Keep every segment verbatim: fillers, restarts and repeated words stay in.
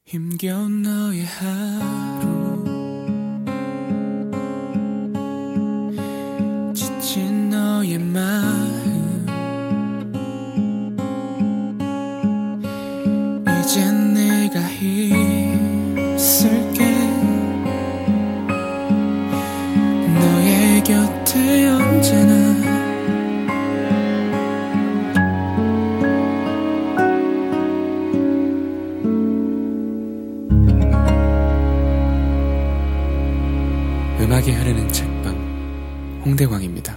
힘겨운 너의 하루 지친 너의 마음 이젠 내가 있을게 너의 곁에 언제나 음악이 흐르는 책방 홍대광입니다.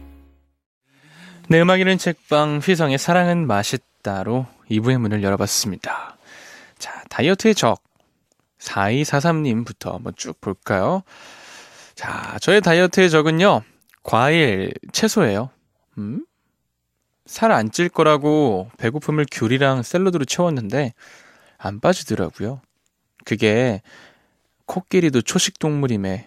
네, 음악이 흐르는 책방 휘성의 사랑은 맛있다로 이 부의 문을 열어봤습니다. 자, 다이어트의 적 사이사삼님부터 한번 쭉 볼까요? 자, 저의 다이어트의 적은요, 과일, 채소예요. 음? 살 안 찔 거라고 배고픔을 귤이랑 샐러드로 채웠는데 안 빠지더라고요. 그게 코끼리도 초식 동물임에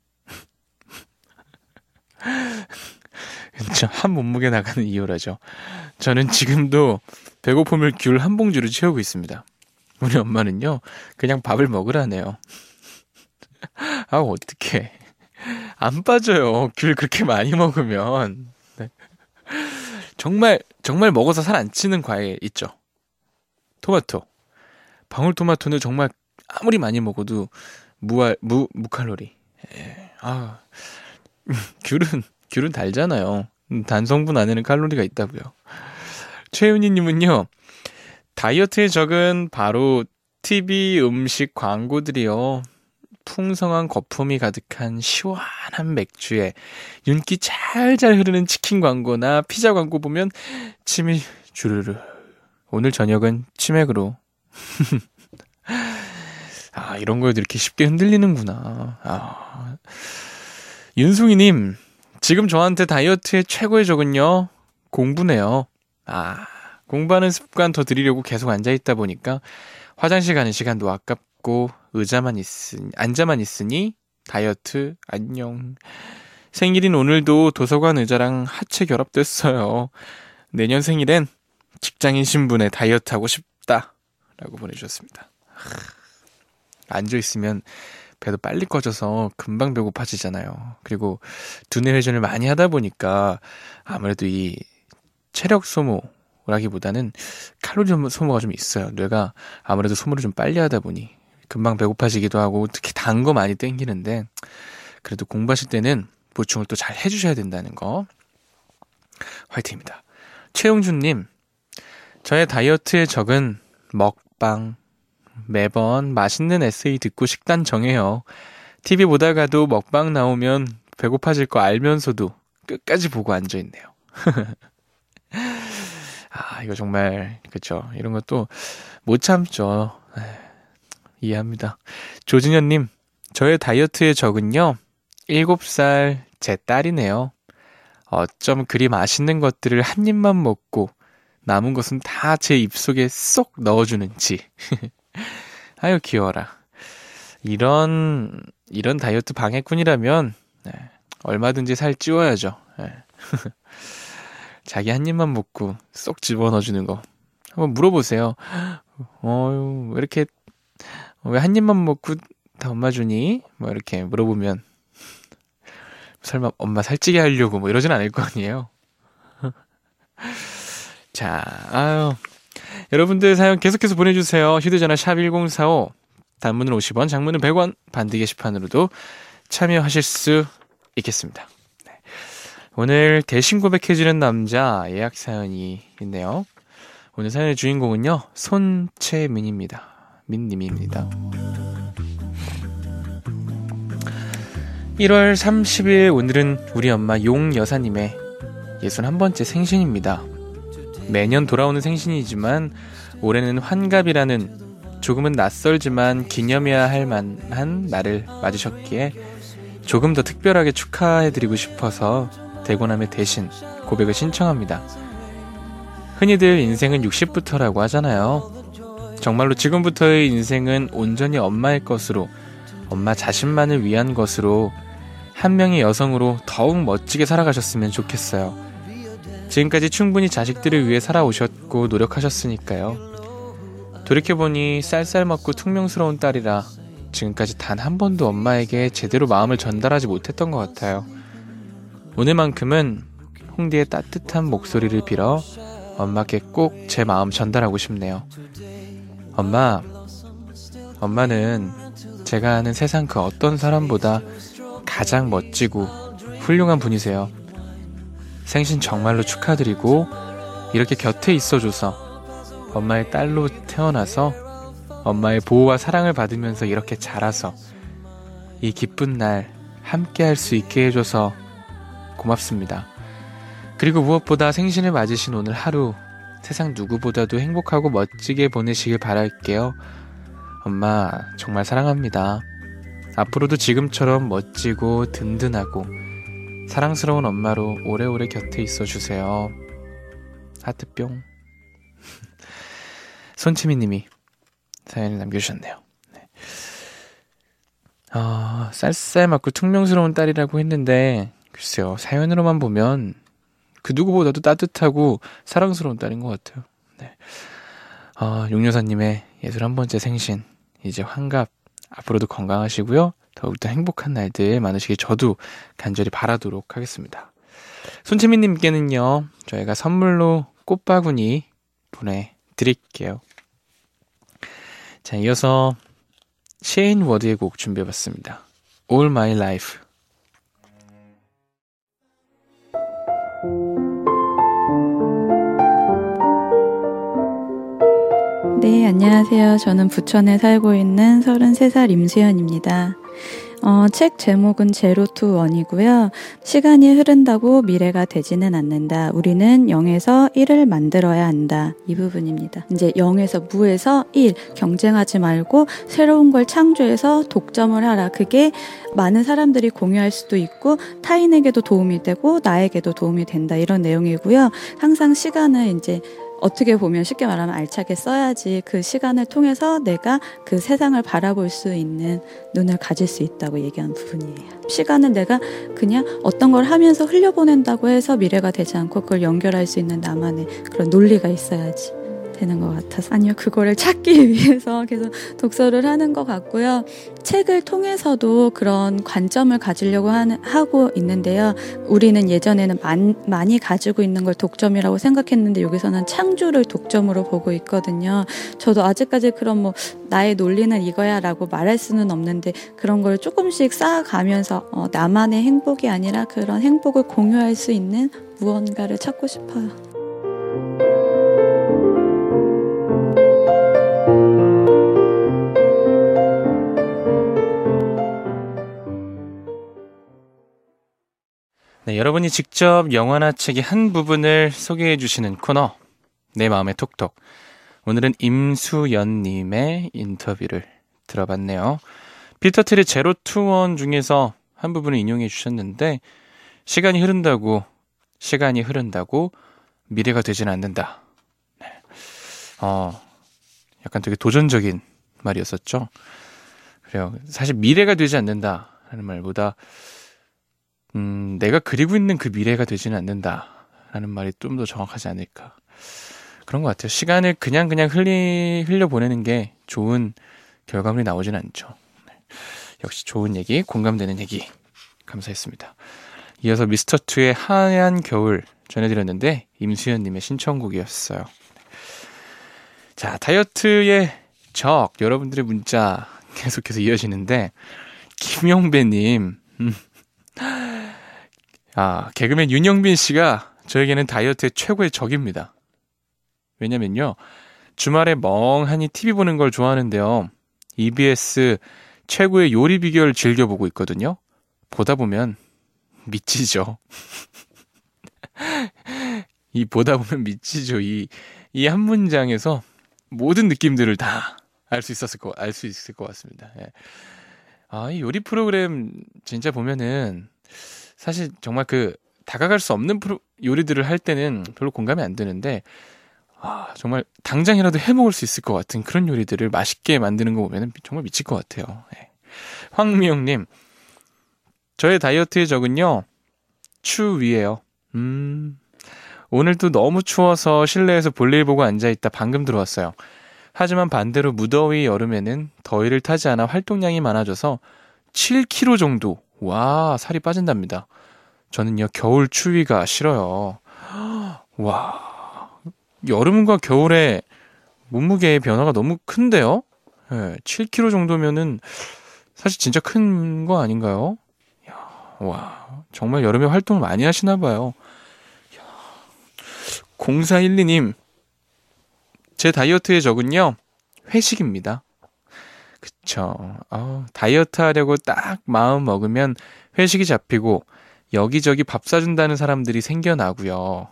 한 몸무게 나가는 이유라죠. 저는 지금도 배고픔을 귤 한 봉지로 채우고 있습니다. 우리 엄마는요, 그냥 밥을 먹으라네요. 아, 어떡해. 안 빠져요. 귤 그렇게 많이 먹으면. 네. 정말 정말 먹어서 살 안 찌는 과일 있죠. 토마토. 방울토마토는 정말 아무리 많이 먹어도 무알, 무, 무칼로리. 예. 아, 귤은 귤은 달잖아요. 단성분 안에는 칼로리가 있다고요. 최윤희님은요, 다이어트의 적은 바로 티비 음식 광고들이요. 풍성한 거품이 가득한 시원한 맥주에 윤기 잘잘 흐르는 치킨 광고나 피자 광고 보면 침이 주르르. 오늘 저녁은 치맥으로. 아, 이런 거에도 이렇게 쉽게 흔들리는구나. 아. 윤송이님, 지금 저한테 다이어트의 최고의 적은요, 공부네요. 아, 공부하는 습관 더 들이려고 계속 앉아있다 보니까 화장실 가는 시간도 아깝고 의자만 있으니, 앉아만 있으니 다이어트 안녕. 생일인 오늘도 도서관 의자랑 하체 결합됐어요. 내년 생일엔 직장인 신분에 다이어트 하고 싶다 라고 보내주셨습니다. 앉아있으면 배도 빨리 꺼져서 금방 배고파지잖아요. 그리고 두뇌 회전을 많이 하다 보니까 아무래도 이 체력 소모라기보다는 칼로리 소모가 좀 있어요. 뇌가 아무래도 소모를 좀 빨리 하다 보니 금방 배고파지기도 하고, 특히 단 거 많이 땡기는데, 그래도 공부하실 때는 보충을 또 잘 해주셔야 된다는 거. 화이팅입니다. 최용준님, 저의 다이어트의 적은 먹방. 매번 맛있는 에세이 듣고 식단 정해요. 티비 보다가도 먹방 나오면 배고파질 거 알면서도 끝까지 보고 앉아있네요. 아, 이거 정말, 그쵸. 이런 것도 못 참죠. 에이, 이해합니다. 조진현님, 저의 다이어트의 적은요, 일곱 살 제 딸이네요. 어쩜 그리 맛있는 것들을 한 입만 먹고 남은 것은 다 제 입속에 쏙 넣어주는지. 아유, 귀여워라. 이런 이런 다이어트 방해꾼이라면 네, 얼마든지 살 찌워야죠. 네. 자기 한 입만 먹고 쏙 집어넣어주는 거 한번 물어보세요. 어유, 왜 이렇게, 왜 한 입만 먹고 다 엄마 주니? 뭐 이렇게 물어보면 설마 엄마 살찌게 하려고 뭐 이러진 않을 거 아니에요. 자, 아유, 여러분들 사연 계속해서 보내주세요. 휴대전화 샵 일공사오, 단문은 오십 원, 장문은 백 원, 반드 게시판으로도 참여하실 수 있겠습니다. 네. 오늘 대신 고백해주는 남자 예약 사연이 있네요. 오늘 사연의 주인공은요, 손채민입니다. 민님입니다. 일월 삼십일, 오늘은 우리 엄마 용 여사님의 예순한 번째 생신입니다. 매년 돌아오는 생신이지만 올해는 환갑이라는 조금은 낯설지만 기념해야 할 만한 날을 맞으셨기에 조금 더 특별하게 축하해드리고 싶어서 대곤함에 대신 고백을 신청합니다. 흔히들 인생은 육십부터라고 하잖아요. 정말로 지금부터의 인생은 온전히 엄마의 것으로, 엄마 자신만을 위한 것으로, 한 명의 여성으로 더욱 멋지게 살아가셨으면 좋겠어요. 지금까지 충분히 자식들을 위해 살아오셨고 노력하셨으니까요. 돌이켜보니 쌀쌀먹고 퉁명스러운 딸이라 지금까지 단 한 번도 엄마에게 제대로 마음을 전달하지 못했던 것 같아요. 오늘만큼은 홍디의 따뜻한 목소리를 빌어 엄마께 꼭 제 마음 전달하고 싶네요. 엄마, 엄마는 제가 아는 세상 그 어떤 사람보다 가장 멋지고 훌륭한 분이세요. 생신 정말로 축하드리고 이렇게 곁에 있어줘서 엄마의 딸로 태어나서 엄마의 보호와 사랑을 받으면서 이렇게 자라서 이 기쁜 날 함께 할 수 있게 해줘서 고맙습니다. 그리고 무엇보다 생신을 맞으신 오늘 하루 세상 누구보다도 행복하고 멋지게 보내시길 바랄게요. 엄마 정말 사랑합니다. 앞으로도 지금처럼 멋지고 든든하고 사랑스러운 엄마로 오래오래 곁에 있어주세요. 하트뿅. 손치미님이 사연을 남겨주셨네요. 네. 아, 쌀쌀맞고 퉁명스러운 딸이라고 했는데 글쎄요, 사연으로만 보면 그 누구보다도 따뜻하고 사랑스러운 딸인 것 같아요. 네. 아, 용여사님의 예순한 번째 생신 이제 환갑 앞으로도 건강하시고요. 더욱더 행복한 날들 많으시길 저도 간절히 바라도록 하겠습니다. 손채민님께는요, 저희가 선물로 꽃바구니 보내드릴게요. 자, 이어서 셰인 워드의 곡 준비해봤습니다. All My Life. 네, 안녕하세요. 저는 부천에 살고 있는 서른세 살 임수연입니다. 어, 책 제목은 제로 투 원이고요. 시간이 흐른다고 미래가 되지는 않는다. 우리는 영에서 일을 만들어야 한다. 이 부분입니다. 이제 영에서 무에서 일, 경쟁하지 말고 새로운 걸 창조해서 독점을 하라. 그게 많은 사람들이 공유할 수도 있고 타인에게도 도움이 되고 나에게도 도움이 된다. 이런 내용이고요. 항상 시간을 이제 어떻게 보면 쉽게 말하면 알차게 써야지 그 시간을 통해서 내가 그 세상을 바라볼 수 있는 눈을 가질 수 있다고 얘기하는 부분이에요. 시간을 내가 그냥 어떤 걸 하면서 흘려보낸다고 해서 미래가 되지 않고 그걸 연결할 수 있는 나만의 그런 논리가 있어야지 되는 것 같아서 아니요, 그거를 찾기 위해서 계속 독서를 하는 것 같고요. 책을 통해서도 그런 관점을 가지려고 하는, 하고 있는데요. 우리는 예전에는 많, 많이 가지고 있는 걸 독점이라고 생각했는데 여기서는 창조를 독점으로 보고 있거든요. 저도 아직까지 그런 뭐 나의 논리는 이거야 라고 말할 수는 없는데 그런 걸 조금씩 쌓아가면서 어, 나만의 행복이 아니라 그런 행복을 공유할 수 있는 무언가를 찾고 싶어요. 네, 여러분이 직접 영화나 책의 한 부분을 소개해 주시는 코너 내 마음의 톡톡. 오늘은 임수연님의 인터뷰를 들어봤네요. 피터 틸의 제로 투 원 중에서 한 부분을 인용해 주셨는데 시간이 흐른다고 시간이 흐른다고 미래가 되진 않는다. 네. 어, 약간 되게 도전적인 말이었었죠. 그래요. 사실 미래가 되지 않는다 하는 말보다 음, 내가 그리고 있는 그 미래가 되지는 않는다라는 말이 좀 더 정확하지 않을까. 그런 것 같아요. 시간을 그냥 그냥 흘리, 흘려보내는 게 좋은 결과물이 나오진 않죠. 네. 역시 좋은 얘기, 공감되는 얘기 감사했습니다. 이어서 미스터투의 하얀 겨울 전해드렸는데 임수연님의 신청곡이었어요. 자, 다이어트의 적, 여러분들의 문자 계속해서 이어지는데 김용배님, 음. 아, 개그맨 윤영빈 씨가 저에게는 다이어트의 최고의 적입니다. 왜냐면요, 주말에 멍하니 티비 보는 걸 좋아하는데요, 이비에스 최고의 요리 비결 즐겨보고 있거든요. 보다 보면 미치죠. 이 보다 보면 미치죠. 이 이 한 문장에서 모든 느낌들을 다 알 수 있었을 거, 알 수 있을 것 같습니다. 예. 아, 이 요리 프로그램 진짜 보면은 사실 정말 그 다가갈 수 없는 프로, 요리들을 할 때는 별로 공감이 안 되는데 아, 정말 당장이라도 해먹을 수 있을 것 같은 그런 요리들을 맛있게 만드는 거 보면 정말 미칠 것 같아요. 네. 황미영님, 저의 다이어트의 적은요, 추위예요. 음, 오늘도 너무 추워서 실내에서 볼일 보고 앉아있다 방금 들어왔어요. 하지만 반대로 무더위 여름에는 더위를 타지 않아 활동량이 많아져서 칠 킬로그램 정도, 와, 살이 빠진답니다. 저는요, 겨울 추위가 싫어요. 와, 여름과 겨울에 몸무게의 변화가 너무 큰데요? 네, 칠 킬로그램 정도면은 사실 진짜 큰 거 아닌가요? 야, 와, 정말 여름에 활동을 많이 하시나 봐요. 공사일이 님, 제 다이어트의 적은요, 회식입니다. 그쵸. 어, 다이어트 하려고 딱 마음 먹으면 회식이 잡히고 여기저기 밥 사준다는 사람들이 생겨나고요.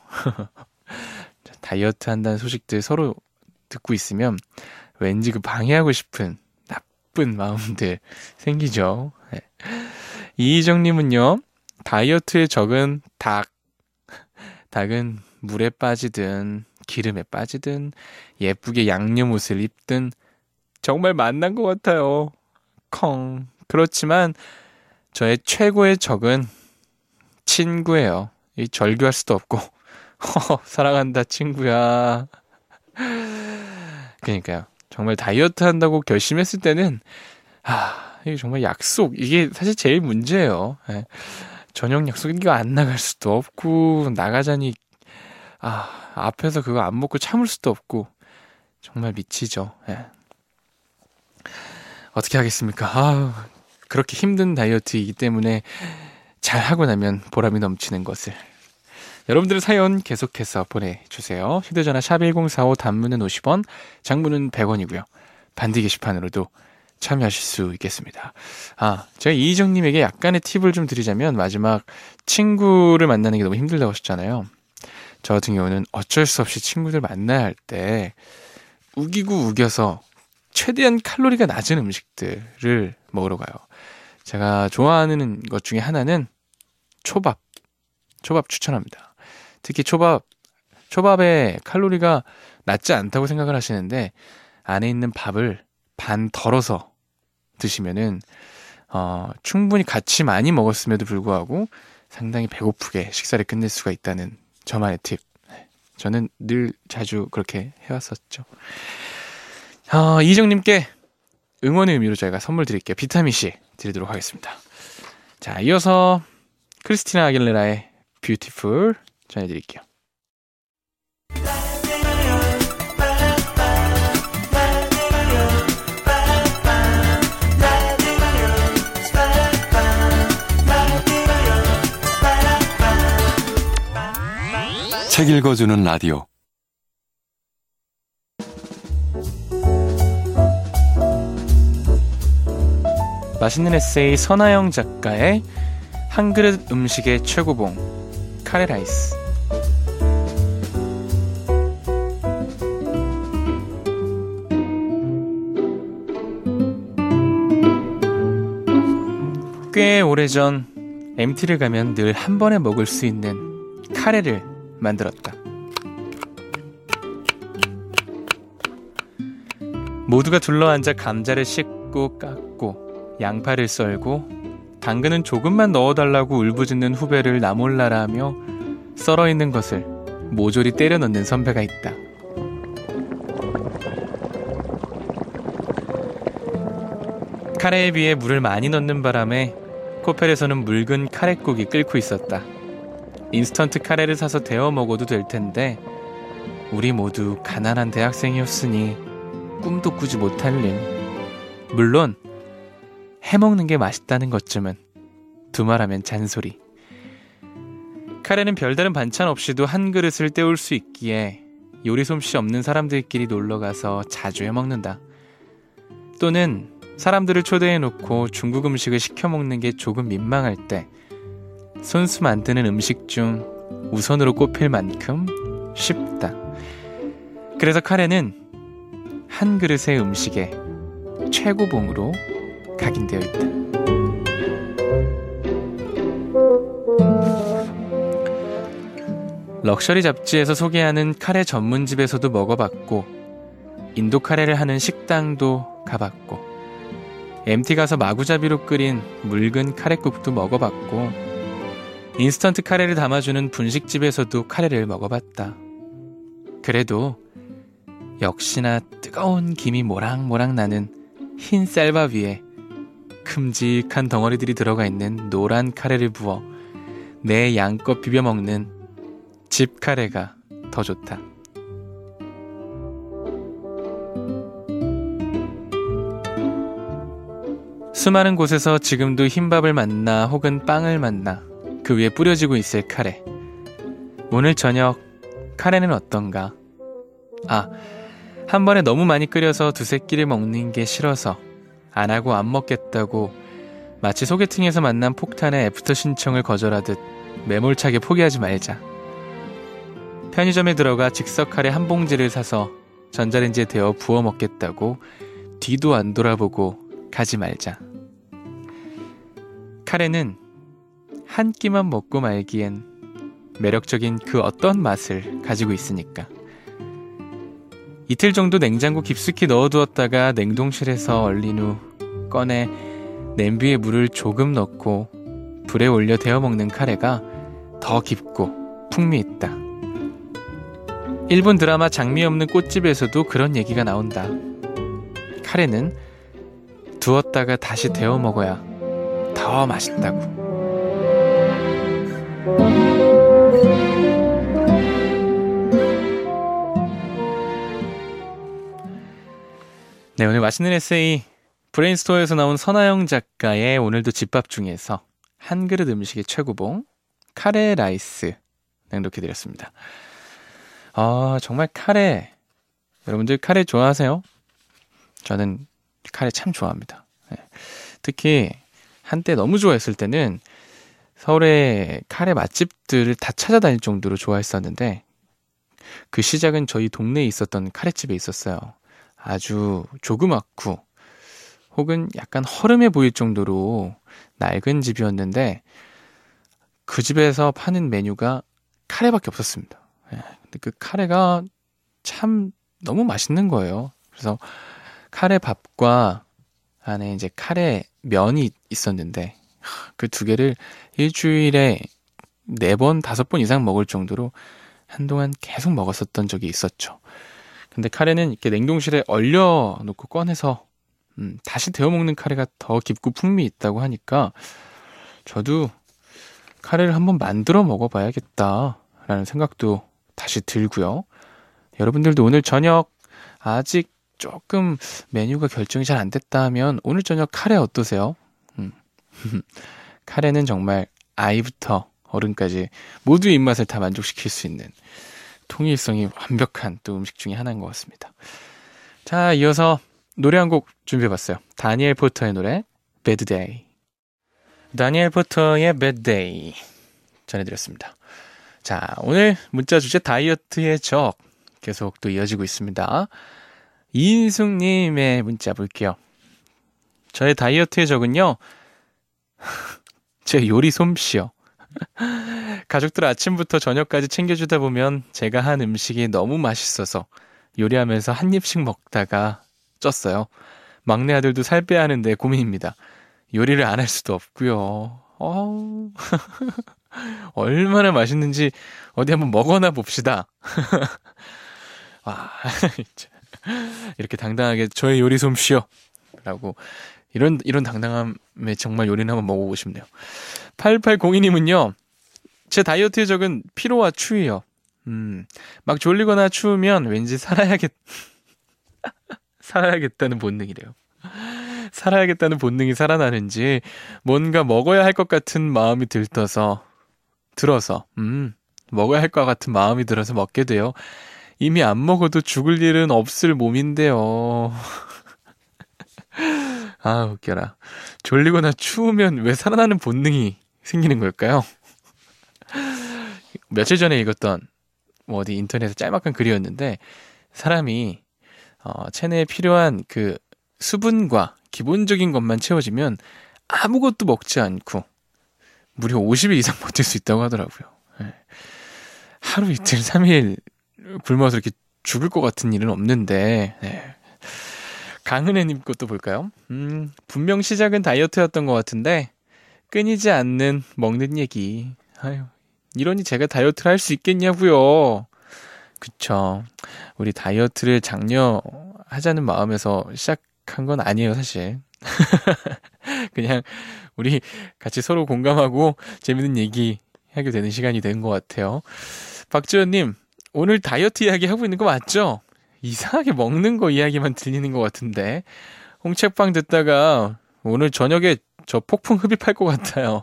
다이어트 한다는 소식들 서로 듣고 있으면 왠지 그 방해하고 싶은 나쁜 마음들 생기죠. 네. 이희정님은요, 다이어트의 적은 닭. 닭은 물에 빠지든 기름에 빠지든 예쁘게 양념 옷을 입든 정말 만난 것 같아요. 컹. 그렇지만 저의 최고의 적은 친구예요. 이 절교할 수도 없고 허, 사랑한다 친구야. 그러니까요. 정말 다이어트 한다고 결심했을 때는 아, 이게 정말 약속, 이게 사실 제일 문제예요. 예. 저녁 약속 이거 안 나갈 수도 없고 나가자니 아, 앞에서 그거 안 먹고 참을 수도 없고 정말 미치죠. 예. 어떻게 하겠습니까? 아, 그렇게 힘든 다이어트이기 때문에 잘 하고 나면 보람이 넘치는 것을. 여러분들의 사연 계속해서 보내주세요. 휴대전화 샵 일공사오, 단문은 오십 원, 장문은 백 원이고요. 반디 게시판으로도 참여하실 수 있겠습니다. 아, 제가 이희정님에게 약간의 팁을 좀 드리자면, 마지막 친구를 만나는 게 너무 힘들다고 하셨잖아요. 저 같은 경우는 어쩔 수 없이 친구들 만나야 할 때 우기고 우겨서 최대한 칼로리가 낮은 음식들을 먹으러 가요. 제가 좋아하는 것 중에 하나는 초밥. 초밥 추천합니다. 특히 초밥, 초밥에 칼로리가 낮지 않다고 생각을 하시는데 안에 있는 밥을 반 덜어서 드시면은 어, 충분히 같이 많이 먹었음에도 불구하고 상당히 배고프게 식사를 끝낼 수가 있다는 저만의 팁. 저는 늘 자주 그렇게 해왔었죠. 어, 이정님께 응원의 의미로 저희가 선물 드릴게요. 비타민C 드리도록 하겠습니다. 자, 이어서 크리스티나 아길레라의 뷰티풀 전해드릴게요. 책 읽어주는 라디오. 맛있는 에세이 선아영 작가의 한 그릇 음식의 최고봉, 카레라이스. 꽤 오래전 엠티를 가면 늘 한 번에 먹을 수 있는 카레를 만들었다. 모두가 둘러앉아 감자를 씻고 깎고 양파를 썰고 당근은 조금만 넣어달라고 울부짖는 후배를 나 몰라라 하며 썰어있는 것을 모조리 때려 넣는 선배가 있다. 카레에 비해 물을 많이 넣는 바람에 코펠에서는 묽은 카레국이 끓고 있었다. 인스턴트 카레를 사서 데워 먹어도 될 텐데 우리 모두 가난한 대학생이었으니 꿈도 꾸지 못할 일. 물론 해먹는 게 맛있다는 것쯤은 두말하면 잔소리. 카레는 별다른 반찬 없이도 한 그릇을 때울 수 있기에 요리 솜씨 없는 사람들끼리 놀러가서 자주 해먹는다. 또는 사람들을 초대해놓고 중국 음식을 시켜먹는 게 조금 민망할 때 손수 만드는 음식 중 우선으로 꼽힐 만큼 쉽다. 그래서 카레는 한 그릇의 음식의 최고봉으로 각인되어 있다. 럭셔리 잡지에서 소개하는 카레 전문집에서도 먹어봤고 인도 카레를 하는 식당도 가봤고 엠티 가서 마구잡이로 끓인 묽은 카레국도 먹어봤고 인스턴트 카레를 담아주는 분식집에서도 카레를 먹어봤다. 그래도 역시나 뜨거운 김이 모락모락 나는 흰 쌀밥 위에 큼직한 덩어리들이 들어가 있는 노란 카레를 부어 내 양껏 비벼 먹는 집 카레가 더 좋다. 수많은 곳에서 지금도 흰밥을 만나 혹은 빵을 만나 그 위에 뿌려지고 있을 카레. 오늘 저녁 카레는 어떤가? 아, 한 번에 너무 많이 끓여서 두세 끼를 먹는 게 싫어서 안 하고 안 먹겠다고 마치 소개팅에서 만난 폭탄의 애프터 신청을 거절하듯 매몰차게 포기하지 말자. 편의점에 들어가 즉석 카레 한 봉지를 사서 전자레인지에 데워 부어 먹겠다고 뒤도 안 돌아보고 가지 말자. 카레는 한 끼만 먹고 말기엔 매력적인 그 어떤 맛을 가지고 있으니까. 이틀 정도 냉장고 깊숙이 넣어두었다가 냉동실에서 얼린 후 꺼내 냄비에 물을 조금 넣고 불에 올려 데워 먹는 카레가 더 깊고 풍미있다. 일본 드라마 장미 없는 꽃집에서도 그런 얘기가 나온다. 카레는 두었다가 다시 데워 먹어야 더 맛있다고. 네, 오늘 맛있는 에세이 브레인스토어에서 나온 선아영 작가의 오늘도 집밥 중에서 한 그릇 음식의 최고봉 카레 라이스 낭독해드렸습니다. 아, 정말 카레, 여러분들 카레 좋아하세요? 저는 카레 참 좋아합니다. 네. 특히 한때 너무 좋아했을 때는 서울의 카레 맛집들을 다 찾아다닐 정도로 좋아했었는데, 그 시작은 저희 동네에 있었던 카레집에 있었어요. 아주 조그맣고 혹은 약간 허름해 보일 정도로 낡은 집이었는데 그 집에서 파는 메뉴가 카레밖에 없었습니다. 근데 그 카레가 참 너무 맛있는 거예요. 그래서 카레 밥과 안에 이제 카레 면이 있었는데 그 두 개를 일주일에 네 번, 다섯 번 이상 먹을 정도로 한동안 계속 먹었었던 적이 있었죠. 근데 카레는 이렇게 냉동실에 얼려 놓고 꺼내서 음, 다시 데워 먹는 카레가 더 깊고 풍미 있다고 하니까 저도 카레를 한번 만들어 먹어봐야겠다라는 생각도 다시 들고요. 여러분들도 오늘 저녁 아직 조금 메뉴가 결정이 잘 안 됐다 하면 오늘 저녁 카레 어떠세요? 음. 카레는 정말 아이부터 어른까지 모두의 입맛을 다 만족시킬 수 있는 통일성이 완벽한 또 음식 중에 하나인 것 같습니다. 자, 이어서 노래 한 곡 준비해봤어요. 다니엘 포터의 노래 Bad Day. 다니엘 포터의 Bad Day 전해드렸습니다. 자, 오늘 문자 주제 다이어트의 적 계속 또 이어지고 있습니다. 이인숙님의 문자 볼게요. 저의 다이어트의 적은요, 제 요리 솜씨요. 가족들 아침부터 저녁까지 챙겨주다 보면 제가 한 음식이 너무 맛있어서 요리하면서 한 입씩 먹다가 쪘어요. 막내 아들도 살 빼야 하는데 고민입니다. 요리를 안 할 수도 없고요. 어우, 얼마나 맛있는지 어디 한번 먹어나 봅시다. 와, 이렇게 당당하게 저의 요리 솜씨요 라고 이런 이런 당당함에 정말 요리는 한번 먹어보고 싶네요. 팔팔공이님은요, 제 다이어트의 적은 피로와 추위요. 음, 막 졸리거나 추우면 왠지 살아야겠 살아야겠다는 본능이래요. 살아야겠다는 본능이 살아나는지 뭔가 먹어야 할 것 같은 마음이 들떠서 들어서 음 먹어야 할 것 같은 마음이 들어서 먹게 돼요. 이미 안 먹어도 죽을 일은 없을 몸인데요. 아, 웃겨라. 졸리거나 추우면 왜 살아나는 본능이 생기는 걸까요? 며칠 전에 읽었던 뭐 어디 인터넷에 짤막한 글이었는데, 사람이 어, 체내에 필요한 그 수분과 기본적인 것만 채워지면 아무것도 먹지 않고 무려 오십 일 이상 버틸 수 있다고 하더라고요. 네. 하루 이틀 삼 일 굶어서 이렇게 죽을 것 같은 일은 없는데, 네. 강은혜님 것도 볼까요? 음, 분명 시작은 다이어트였던 것 같은데 끊이지 않는 먹는 얘기. 아유, 이러니 제가 다이어트를 할 수 있겠냐고요. 그쵸. 우리 다이어트를 장려 하자는 마음에서 시작한 건 아니에요, 사실. 그냥 우리 같이 서로 공감하고 재밌는 얘기 하게 되는 시간이 된 것 같아요. 박지현님, 오늘 다이어트 이야기 하고 있는 거 맞죠? 이상하게 먹는 거 이야기만 들리는 것 같은데. 홍책방 듣다가 오늘 저녁에 저 폭풍 흡입할 것 같아요.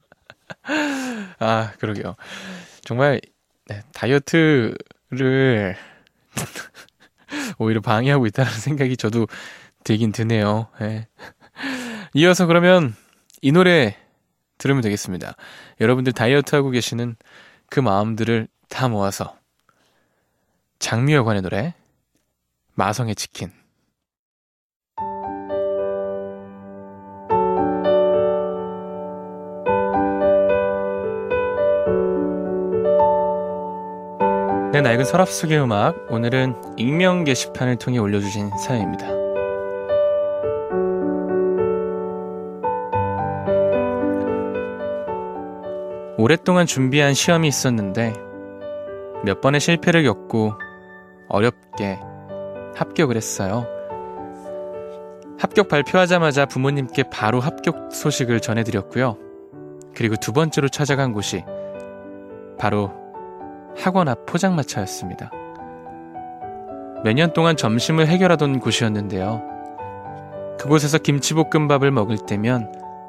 아, 그러게요. 정말 네, 다이어트를 오히려 방해하고 있다는 생각이 저도 들긴 드네요. 네. 이어서 그러면 이 노래 들으면 되겠습니다. 여러분들 다이어트하고 계시는 그 마음들을 다 모아서 장미여관의 노래 마성의 치킨. 내 낡은 서랍 속의 음악, 오늘은 익명 게시판을 통해 올려주신 사연입니다. 오랫동안 준비한 시험이 있었는데 몇 번의 실패를 겪고 어렵게 합격을 했어요. 합격 발표하자마자 부모님께 바로 합격 소식을 전해드렸고요. 그리고 두 번째로 찾아간 곳이 바로 학원 앞 포장마차였습니다. 몇 년 동안 점심을 해결하던 곳이었는데요. 그곳에서 김치볶음밥을 먹을 때면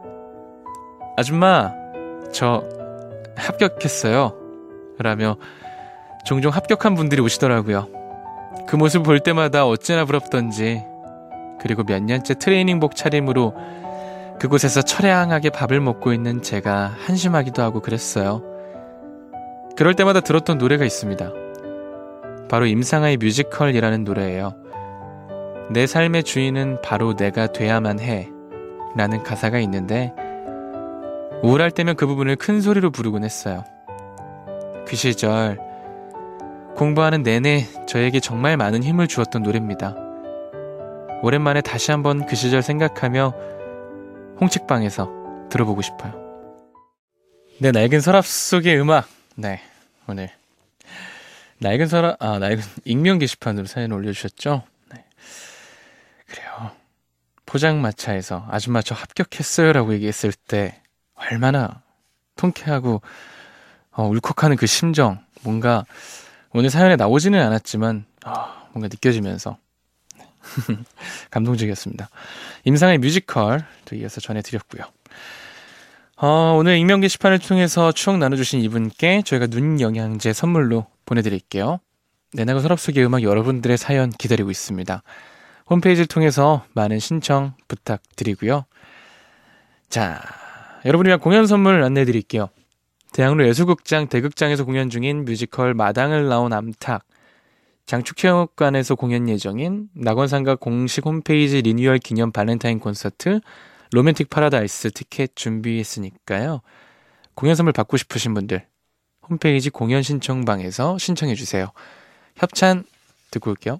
아줌마, 저 합격했어요 라며 종종 합격한 분들이 오시더라고요. 그 모습을 볼 때마다 어찌나 부럽던지. 그리고 몇 년째 트레이닝복 차림으로 그곳에서 처량하게 밥을 먹고 있는 제가 한심하기도 하고 그랬어요. 그럴 때마다 들었던 노래가 있습니다. 바로 임상아의 뮤지컬이라는 노래예요. 내 삶의 주인은 바로 내가 돼야만 해 라는 가사가 있는데 우울할 때면 그 부분을 큰 소리로 부르곤 했어요. 그 시절 공부하는 내내 저에게 정말 많은 힘을 주었던 노래입니다. 오랜만에 다시 한번 그 시절 생각하며 홍책방에서 들어보고 싶어요. 내 낡은 서랍 속의 음악. 네, 오늘 낡은 서랍, 아, 낡은 익명 게시판으로 사연을 올려주셨죠? 네. 그래요. 포장마차에서 아줌마 저 합격했어요 라고 얘기했을 때 얼마나 통쾌하고 어, 울컥하는 그 심정, 뭔가 오늘 사연에 나오지는 않았지만 어, 뭔가 느껴지면서 감동적이었습니다. 임상의 뮤지컬 또 이어서 전해드렸고요. 어, 오늘 익명 게시판을 통해서 추억 나눠주신 이분께 저희가 눈 영양제 선물로 보내드릴게요. 내 낡은 서랍 속의 음악, 여러분들의 사연 기다리고 있습니다. 홈페이지를 통해서 많은 신청 부탁드리고요. 자, 여러분이 위한 공연 선물 안내해드릴게요. 대학로 예술극장 대극장에서 공연 중인 뮤지컬 마당을 나온 암탉, 장축체육관에서 공연 예정인 낙원상가 공식 홈페이지 리뉴얼 기념 발렌타인 콘서트 로맨틱 파라다이스 티켓 준비했으니까요. 공연 선물 받고 싶으신 분들 홈페이지 공연 신청방에서 신청해주세요. 협찬 듣고 올게요.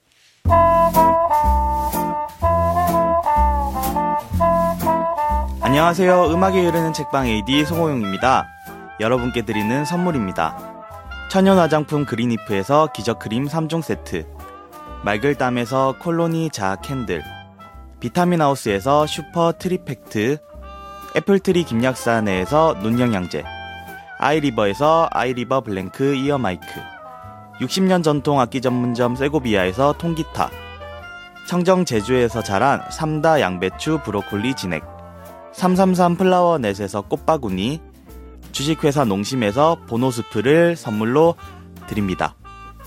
안녕하세요. 음악이 흐르는 책방 에이디 송호용입니다. 여러분께 드리는 선물입니다. 천연 화장품 그린이프에서 기저크림 삼 종 세트, 맑을 땀에서 콜로니 자아 캔들, 비타민하우스에서 슈퍼 트리팩트, 애플트리 김약사내에서 눈영양제, 아이리버에서 아이리버 블랭크 이어 마이크, 육십 년 전통 악기 전문점 세고비아에서 통기타, 청정 제주에서 자란 삼다 양배추 브로콜리 진액, 삼삼삼 플라워넷에서 꽃바구니, 주식회사 농심에서 보노스프를 선물로 드립니다.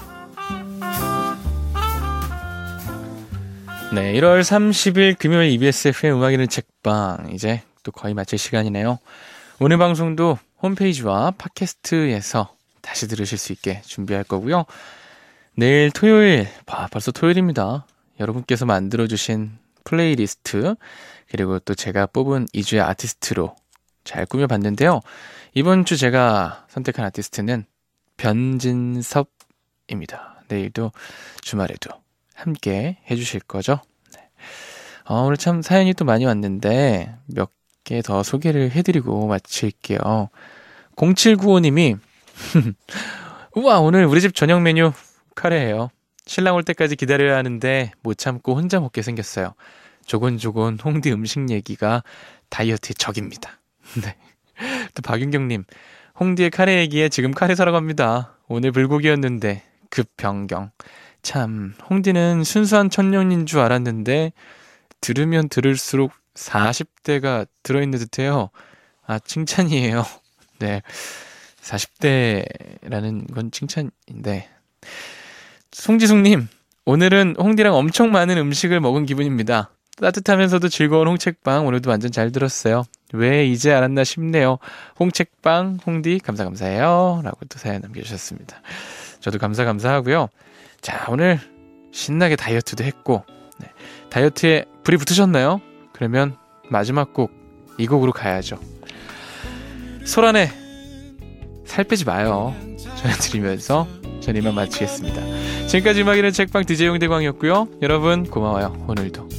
네, 일월 삼십일 금요일 이비에스 에프엠 음악이는 책방, 이제 또 거의 마칠 시간이네요. 오늘 방송도 홈페이지와 팟캐스트에서 다시 들으실 수 있게 준비할 거고요. 내일 토요일, 아, 벌써 토요일입니다. 여러분께서 만들어주신 플레이리스트, 그리고 또 제가 뽑은 이 주의 아티스트로 잘 꾸며봤는데요. 이번 주 제가 선택한 아티스트는 변진섭입니다. 내일도 주말에도 함께 해주실 거죠? 네. 어, 오늘 참 사연이 또 많이 왔는데 몇 개 더 소개를 해드리고 마칠게요. 공칠구오 님이 우와, 오늘 우리 집 저녁 메뉴 카레예요. 신랑 올 때까지 기다려야 하는데 못 참고 혼자 먹게 생겼어요. 조곤조곤 홍디 음식 얘기가 다이어트의 적입니다. 네. 또 박윤경님, 홍디의 카레 얘기에 지금 카레 사러 갑니다. 오늘 불고기였는데 급 변경. 참, 홍디는 순수한 천년인 줄 알았는데 들으면 들을수록 사십 대가 들어있는 듯해요. 아, 칭찬이에요. 네, 사십 대라는 건 칭찬인데. 송지숙님, 오늘은 홍디랑 엄청 많은 음식을 먹은 기분입니다. 따뜻하면서도 즐거운 홍책방 오늘도 완전 잘 들었어요. 왜 이제 알았나 싶네요. 홍책방 홍디 감사 감사해요 라고 또 사연 남겨주셨습니다. 저도 감사 감사하고요. 자, 오늘 신나게 다이어트도 했고, 네, 다이어트에 불이 붙으셨나요? 그러면 마지막 곡 이 곡으로 가야죠. 소란에 살 빼지 마요 전해드리면서 저는 이만 마치겠습니다. 지금까지 음악이는 책방 디제이 홍대광이었고요. 여러분 고마워요. 오늘도